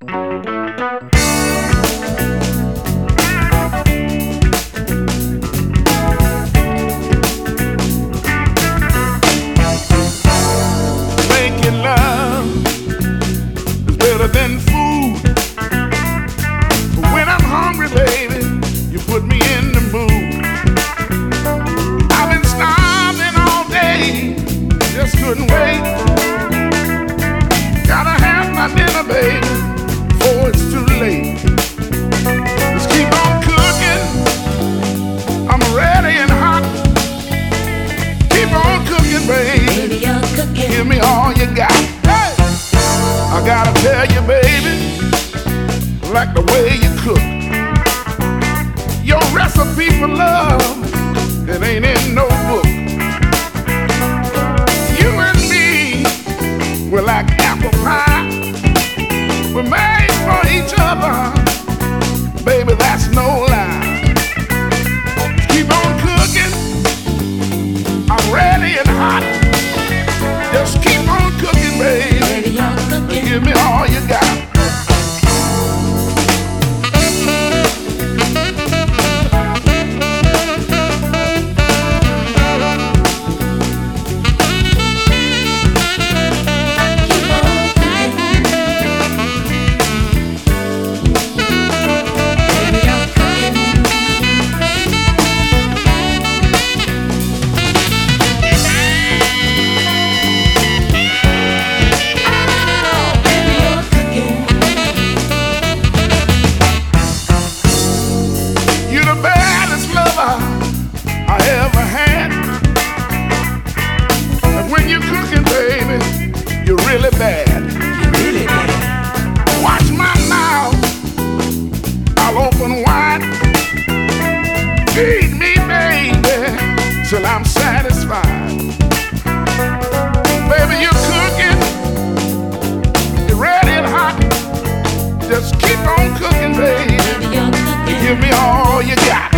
Making love is better than food. When I'm hungry, baby, you put me in the mood. I've been starving all day, just couldn't wait. Gotta have my dinner, baby, before it's too late. Just keep on cooking, I'm ready and hot. Keep on cooking, baby, Baby, you're cooking. give me all you got. Hey! I gotta tell you, baby, like the way you cook. Your recipe for love, it ain't in no book. You and me, we're like apple pie. We're made for each other, baby, that's no lie. Keep on cooking, I'm ready and hot. Just keep on cooking, baby, Baby, you're cooking. give me all you got. Keep on cooking. Baby, you're cooking. Baby, you're cooking. You're the baddest lover I ever had. And when you're cooking, baby, you're really bad. Really bad. Watch my mouth, I'll open wide. Feed me, baby, till I'm satisfied. Baby, you're cooking, you're ready and hot. Just keep on cooking, baby, Baby, you're cooking. give me all you got.